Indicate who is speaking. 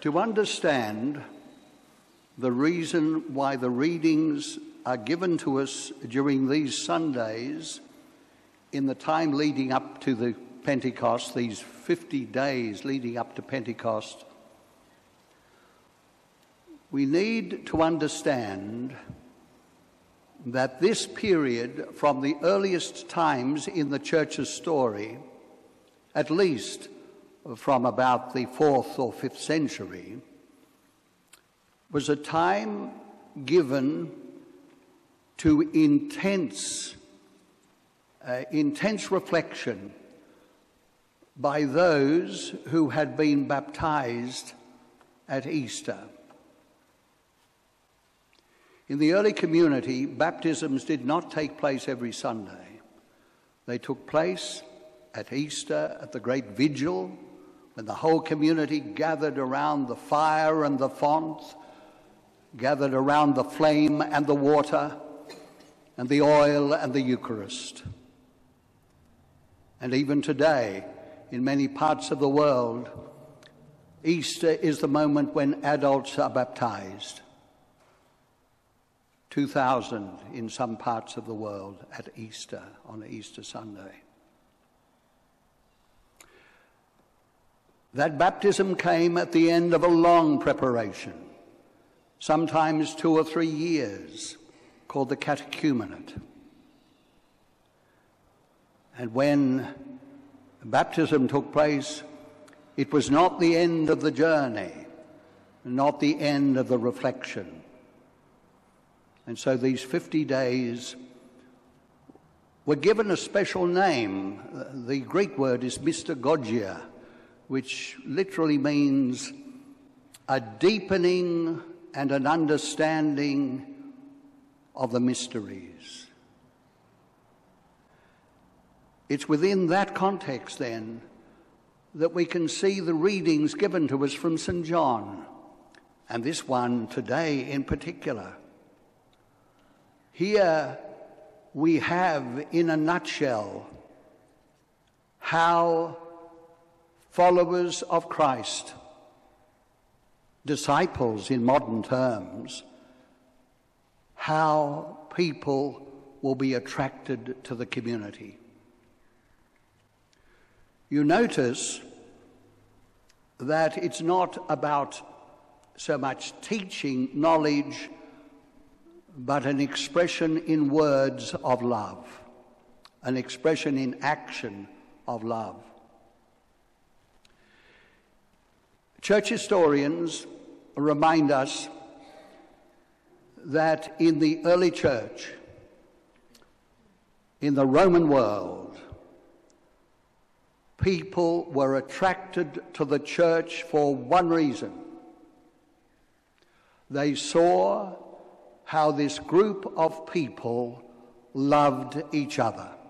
Speaker 1: To understand the reason why the readings are given to us during these Sundays in the time leading up to the Pentecost, these 50 days leading up to Pentecost, we need to understand that this period, from the earliest times in the Church's story, at least from about the 4th or 5th century, was a time given to intense reflection by those who had been baptized at Easter. In the early community, baptisms did not take place every Sunday. They took place at Easter, at the great vigil, when the whole community gathered around the fire and the font, gathered around the flame and the water, and the oil and the Eucharist. And even today, in many parts of the world, Easter is the moment when adults are baptized. 2,000 in some parts of the world at Easter, on Easter Sunday. That baptism came at the end of a long preparation, sometimes 2 or 3 years, called the catechumenate. And when baptism took place, it was not the end of the journey, not the end of the reflection. And so these 50 days were given a special name. The Greek word is mystagogia, which literally means a deepening and an understanding of the mysteries. It's within that context, then, that we can see the readings given to us from St. John, and this one today in particular. Here we have, in a nutshell, how followers of Christ, disciples in modern terms, how people will be attracted to the community. You notice that it's not about so much teaching knowledge, but an expression in words of love, an expression in action of love. Church historians remind us that in the early church, in the Roman world, people were attracted to the church for one reason. They saw how this group of people loved each other.